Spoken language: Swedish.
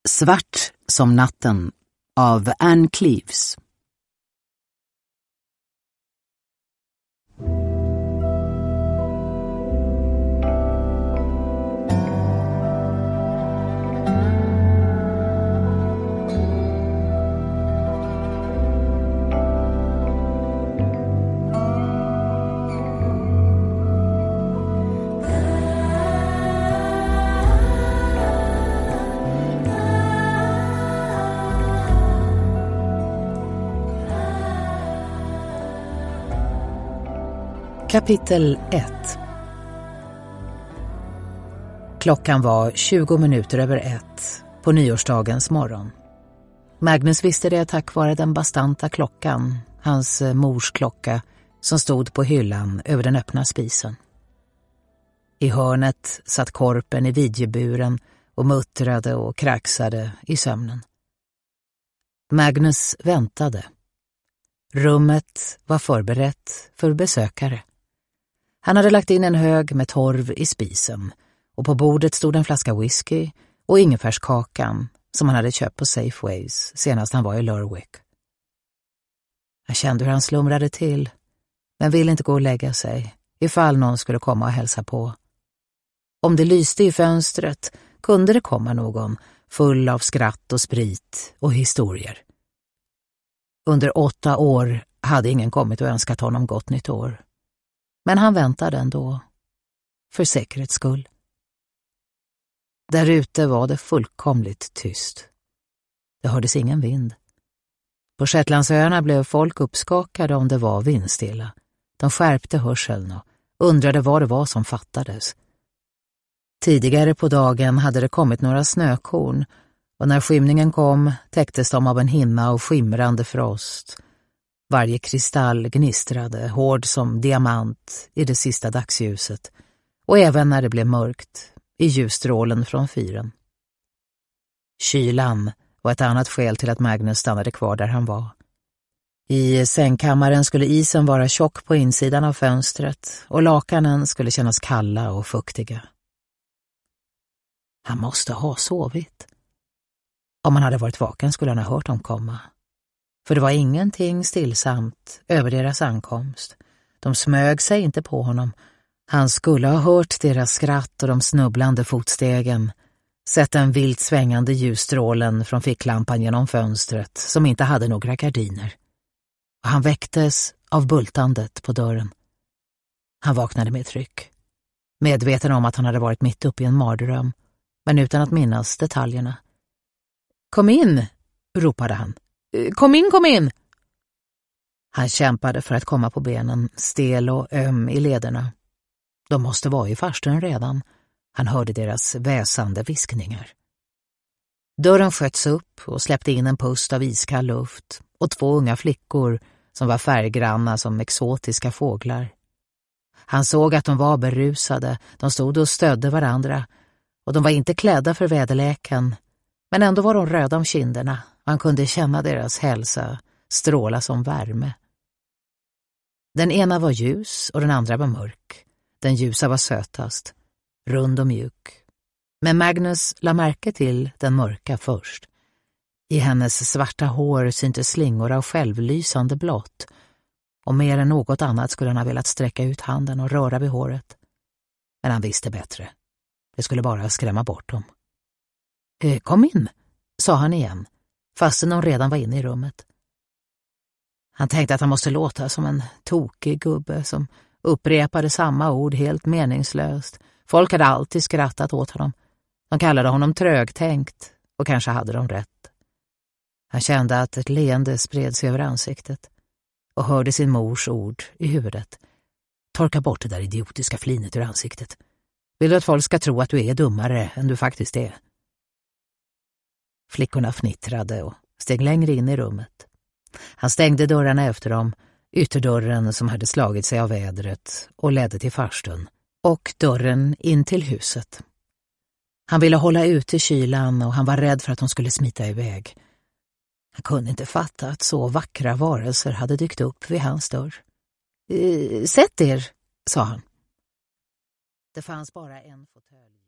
Svart som natten av Anne Cleeves. Kapitel 1. Klockan var 20 minuter över 1 på nyårsdagens morgon. Magnus visste det tack vare den bastanta klockan, hans mors klocka, som stod på hyllan över den öppna spisen. I hörnet satt korpen i vidjeburen och muttrade och kraxade i sömnen. Magnus väntade. Rummet var förberett för besökare. Han hade lagt in en hög med torv i spisen och på bordet stod en flaska whisky och ingefärskakan som han hade köpt på Safeways senast han var i Lerwick. Han kände hur han slumrade till, men ville inte gå och lägga sig ifall någon skulle komma och hälsa på. Om det lyste i fönstret kunde det komma någon full av skratt och sprit och historier. Under 8 år hade ingen kommit och önskat honom gott nytt år. Men han väntade ändå, för säkerhets skull. Där ute var det fullkomligt tyst. Det hördes ingen vind. På Shetlandsöarna blev folk uppskakade om det var vindstilla. De skärpte hörseln och undrade vad det var som fattades. Tidigare på dagen hade det kommit några snökorn och när skymningen kom täcktes de av en hinna av skimrande frost. Varje kristall gnistrade, hård som diamant i det sista dagsljuset och även när det blev mörkt i ljusstrålen från fyren. Kylan var ett annat skäl till att Magnus stannade kvar där han var. I sängkammaren skulle isen vara tjock på insidan av fönstret och lakanen skulle kännas kalla och fuktiga. Han måste ha sovit. Om han hade varit vaken skulle han ha hört dem komma. För det var ingenting stillsamt över deras ankomst. De smög sig inte på honom. Han skulle ha hört deras skratt och de snubblande fotstegen, sett den vilt svängande ljusstrålen från ficklampan genom fönstret som inte hade några gardiner. Och han väcktes av bultandet på dörren. Han vaknade med ett ryck, medveten om att han hade varit mitt uppe i en mardröm, men utan att minnas detaljerna. "Kom in!" ropade han. Kom in, kom in!" Han kämpade för att komma på benen, stel och öm i lederna. De måste vara i farstun redan. Han hörde deras väsande viskningar. Dörren sköts upp och släppte in en pust av iskall luft och 2 unga flickor som var färggranna som exotiska fåglar. Han såg att de var berusade, de stod och stödde varandra och de var inte klädda för väderleken, men ändå var de röda om kinderna. Han kunde känna deras hälsa stråla som värme. Den ena var ljus och den andra var mörk. Den ljusa var sötast, rund och mjuk. Men Magnus la märke till den mörka först. I hennes svarta hår syntes slingor av självlysande blått. Och mer än något annat skulle han ha velat sträcka ut handen och röra vid håret. Men han visste bättre. Det skulle bara skrämma bort dem. Kom in, sa han igen, fastän de redan var inne i rummet. Han tänkte att han måste låta som en tokig gubbe som upprepade samma ord helt meningslöst. Folk hade alltid skrattat åt honom. De kallade honom trögtänkt och kanske hade de rätt. Han kände att ett leende spred sig över ansiktet och hörde sin mors ord i huvudet. Torka bort det där idiotiska flinet ur ansiktet. Vill du att folk ska tro att du är dummare än du faktiskt är? Flickorna fnittrade och steg längre in i rummet. Han stängde dörrarna efter dem, ytterdörren som hade slagit sig av vädret och ledde till farstun, och dörren in till huset. Han ville hålla ut i kylan och han var rädd för att de skulle smita iväg. Han kunde inte fatta att så vackra varelser hade dykt upp vid hans dörr. Sätt er, sa han. Det fanns bara en fåtölj.